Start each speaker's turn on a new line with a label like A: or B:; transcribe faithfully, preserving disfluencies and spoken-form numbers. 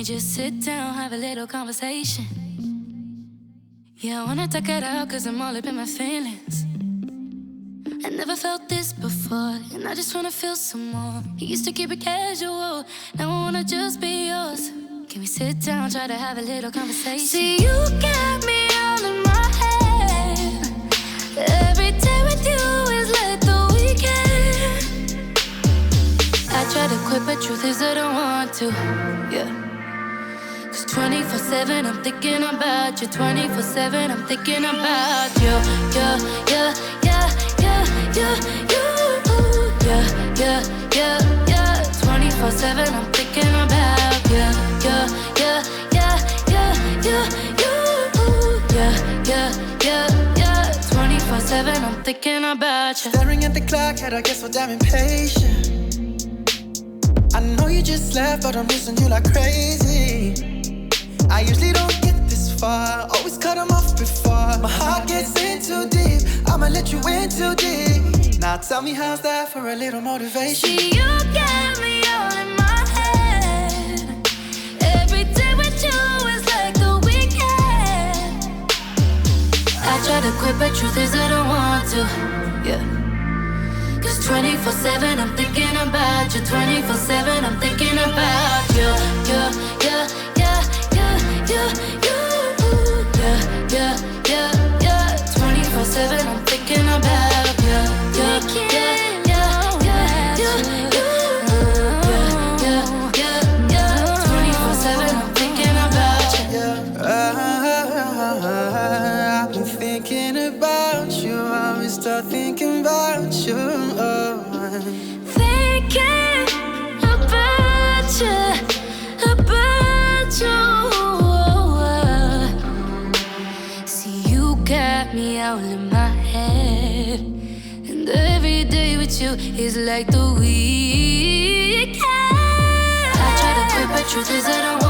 A: we just sit down, have a little conversation? Yeah, I wanna talk it out, cause I'm all up in my feelings. I never felt this before, and I just wanna feel some more. You used to keep it casual, now I wanna just be yours. Can we sit down, try to have a little conversation? See, you got me all in my head. Every day with you is like the weekend. I try to quit, but truth is I don't want to, yeah. Cause twenty-four seven I'm thinking about you. twenty-four seven I'm thinking about you. Yeah, yeah, yeah, yeah, yeah, you. Yeah, yeah, yeah, yeah. twenty-four seven I'm thinking about you. Yeah, yeah, yeah, yeah, yeah, you. Yeah, yeah, yeah, yeah. twenty-four seven I'm thinking about you.
B: Staring at the clock, had I guess so damn impatient. I know you just left, but I'm missing you like crazy. I usually don't get this far, always cut them off before my heart gets in too deep. I'ma let you in too deep. Now tell me, how's that for a little motivation?
A: See, you got me all in my head. Every day with you is like the weekend. I try to quit, but truth is I don't want to, yeah. Cause twenty-four seven I'm thinking about you. twenty-four seven I'm thinking about you. Yeah, yeah, yeah, yeah, yeah, you. Yeah, yeah, yeah, yeah. twenty-four seven I'm thinking about you. Yeah, yeah, yeah, yeah, yeah, you. Yeah, yeah, yeah, yeah. twenty-four seven I'm thinking about you.
B: Uh, I've been thinking about you. I will start thinking about you.
A: Thinking about you, about you. See, you got me out in my head, and every day with you is like the weekend. I try to quit, but truth is I don't